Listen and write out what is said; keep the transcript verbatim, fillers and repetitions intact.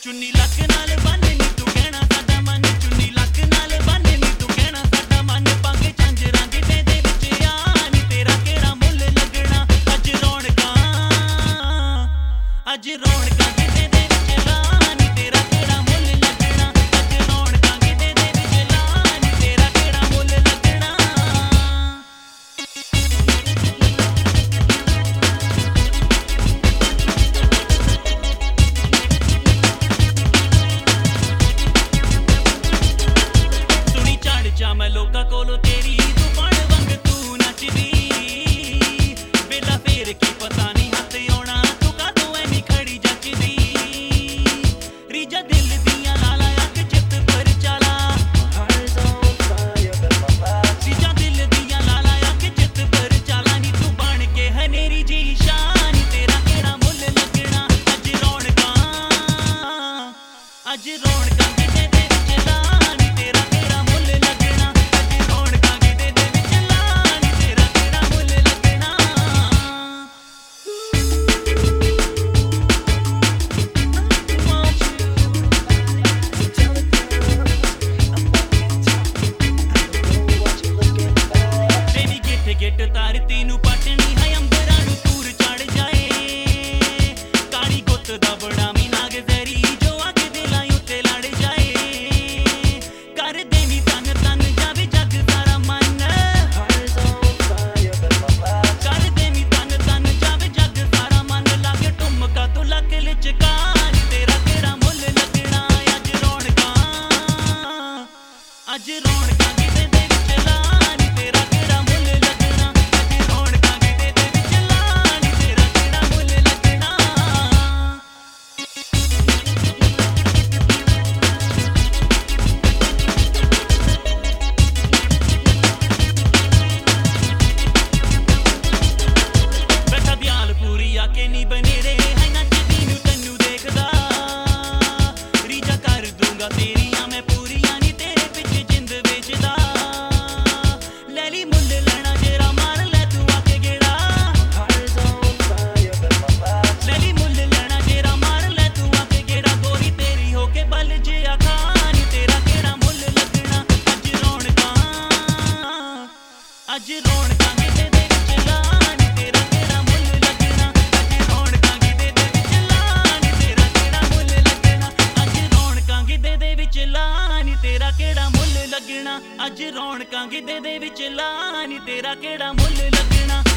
चुन्नी लक नाल बन नी तू कहना साडा मन चुन्नी लक नाल बन नी तू कहना साडा मन पग झांजरां गिद्दे दे विच आ नी तेरा केड़ा मुੱਲ लगना अज रौनकां अज रौनकां गिद्दे दे विच ला नी तेरा केड़ा मुੱਲ लगना अज रौनकां गिद्दे दे विच ला नी तेरा केड़ा मुੱਲ लगना मैं लोका कोलो तेरी तू पण वंग तू नचदी बेला फेर की पता नहीं हथ आउणा तू कादों ऐनी खड़ी जचदी रीजा दिल दियां लाला अख चित पर चाला रीजा दिल दियां लाला अख चित पर चाला नी तू बन के हनेरी जी शान तेरा केड़ा मुੱਲ लगना अज रौनकां अज रौनकां गिद्दे दे विच ला नी तेरा केड़ा मुੱਲ लगना गिट तारती नू पटनी है अंबरां नू सूर चढ़ जाए काली गुत्त दा बड़ा मीना गजरी जो अग दिलां उत्ते लड़ जाए कर देनी तन तन जावे जग सारा मन कर देनी तन तन जावे जग सारा मन लग टुमका तू लक लिचका तेरा केड़ा मुੱਲ लगना अज रौनकां अज रौनकां गिद्दे दे विच ला नी तेरा केड़ा मुੱਲ लगना अज रौनकां गिद्दे दे विच ला नी तेरा केड़ा मुੱਲ लगना बैठा दयाल पूरी आके नी बनेरे है नचदी नू तैनू देखदा रीजा कर दूंगा तेरियां मैं पूरियां नी तेरे पिछे जिंद बेचदा लैली मुੱਲ लेना जेरा मार लै तू आके गेड़ा लैली मुੱਲ लेना जेरा मार लै तू आके गेड़ा गोरी तेरी होके बल जे आखा नी तेरा केड़ा मुੱਲ लगना अज रौनकां अज रौनकां गिद्दे दे विच ला नी तेरा केड़ा मुੱਲ लगना अज रौनकां गिद्दे दे विच ला नी तेरा केड़ा मुੱਲ लगना अज रौनकां गिद्दे दे विच ला नी तेरा केड़ा मुੱਲ लगना अज रौनकां गिद्दे दे विच ला नी तेरा केड़ा मुੱਲ लगना।